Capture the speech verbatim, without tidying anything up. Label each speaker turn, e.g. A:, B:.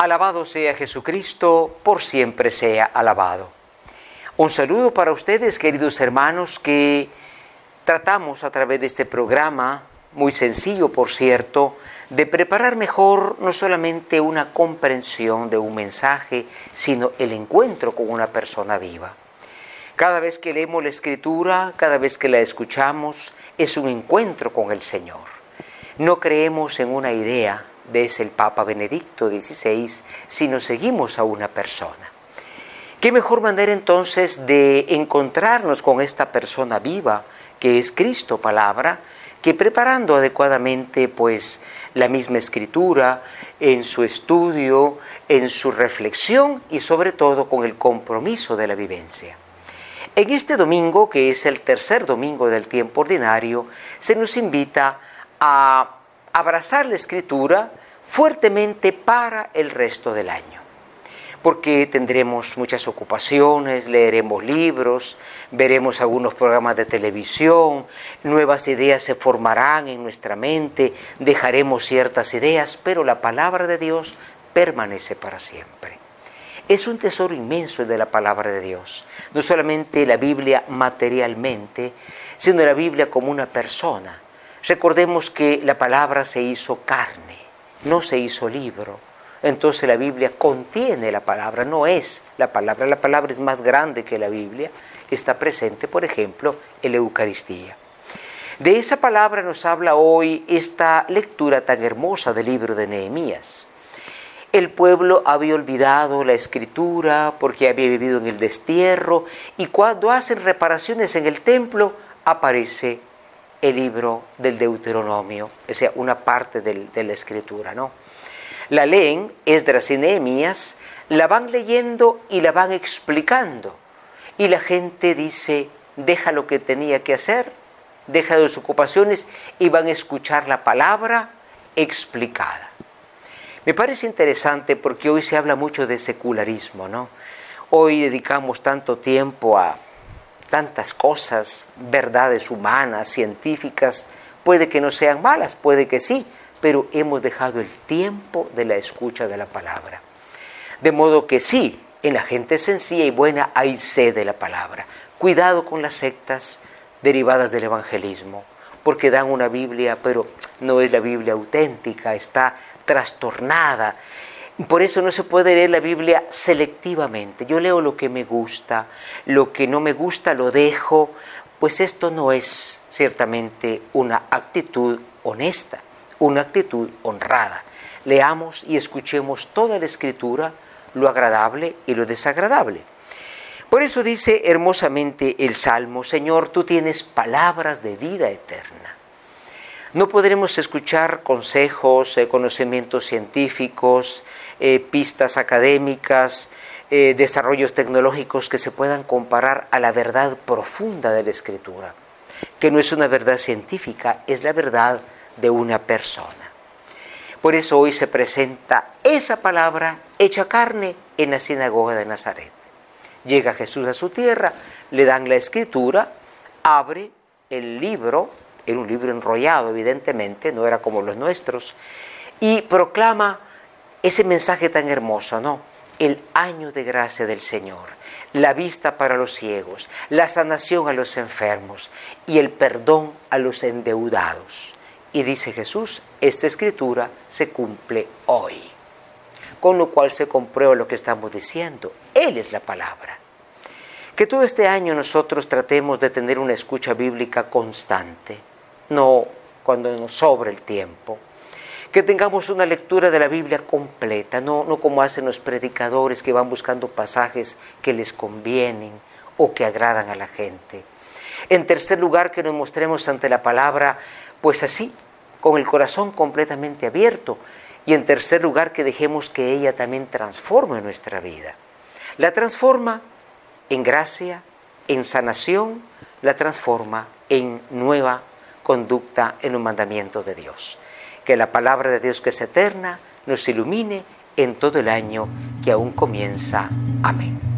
A: Alabado sea Jesucristo, por siempre sea alabado. Un saludo para ustedes, queridos hermanos, que tratamos a través de este programa, muy sencillo por cierto, de preparar mejor no solamente una comprensión de un mensaje, sino el encuentro con una persona viva. Cada vez que leemos la Escritura, cada vez que la escuchamos, es un encuentro con el Señor. No creemos en una idea, desde el Papa Benedicto dieciséis, sino seguimos a una persona. ¿Qué mejor manera entonces de encontrarnos con esta persona viva, que es Cristo palabra, que preparando adecuadamente pues la misma Escritura, en su estudio, en su reflexión y sobre todo con el compromiso de la vivencia? En este domingo, que es el tercer domingo del tiempo ordinario, se nos invita a abrazar la Escritura fuertemente para el resto del año, porque tendremos muchas ocupaciones, leeremos libros, veremos algunos programas de televisión, nuevas ideas se formarán en nuestra mente, dejaremos ciertas ideas, pero la palabra de Dios permanece para siempre. Es un tesoro inmenso el de la palabra de Dios, no solamente la Biblia materialmente, sino la Biblia como una persona. Recordemos que la palabra se hizo carne, no se hizo libro. Entonces la Biblia contiene la palabra, no es la palabra. La palabra es más grande que la Biblia. Está presente, por ejemplo, en la Eucaristía. De esa palabra nos habla hoy esta lectura tan hermosa del libro de Nehemías. El pueblo había olvidado la Escritura porque había vivido en el destierro, y cuando hacen reparaciones en el templo aparece el libro del Deuteronomio, o sea, una parte del, de la Escritura, ¿no? La leen, Esdras y Nehemías, la van leyendo y la van explicando. Y la gente dice, deja lo que tenía que hacer, deja de sus ocupaciones y van a escuchar la palabra explicada. Me parece interesante porque hoy se habla mucho de secularismo, ¿no? Hoy dedicamos tanto tiempo a tantas cosas, verdades humanas, científicas, puede que no sean malas, puede que sí, pero hemos dejado el tiempo de la escucha de la palabra. De modo que sí, en la gente sencilla y buena hay sed de la palabra. Cuidado con las sectas derivadas del evangelismo, porque dan una Biblia, pero no es la Biblia auténtica, está trastornada. Por eso no se puede leer la Biblia selectivamente. Yo leo lo que me gusta, lo que no me gusta lo dejo, pues esto no es ciertamente una actitud honesta, una actitud honrada. Leamos y escuchemos toda la Escritura, lo agradable y lo desagradable. Por eso dice hermosamente el Salmo, Señor, tú tienes palabras de vida eterna. No podremos escuchar consejos, eh, conocimientos científicos, eh, pistas académicas, eh, desarrollos tecnológicos que se puedan comparar a la verdad profunda de la Escritura, que no es una verdad científica, es la verdad de una persona. Por eso hoy se presenta esa palabra hecha carne en la sinagoga de Nazaret. Llega Jesús a su tierra, le dan la Escritura, abre el libro, era un libro enrollado evidentemente, no era como los nuestros, y proclama ese mensaje tan hermoso, ¿no? El año de gracia del Señor, la vista para los ciegos, la sanación a los enfermos y el perdón a los endeudados. Y dice Jesús, esta Escritura se cumple hoy. Con lo cual se comprueba lo que estamos diciendo. Él es la palabra. Que todo este año nosotros tratemos de tener una escucha bíblica constante, no cuando nos sobre el tiempo. Que tengamos una lectura de la Biblia completa, no, no como hacen los predicadores que van buscando pasajes que les convienen o que agradan a la gente. En tercer lugar, que nos mostremos ante la palabra, pues así, con el corazón completamente abierto. Y en tercer lugar, que dejemos que ella también transforme nuestra vida. La transforma en gracia, en sanación, la transforma en nueva conducta, en un mandamiento de Dios. Que la palabra de Dios, que es eterna, nos ilumine en todo el año que aún comienza. Amén.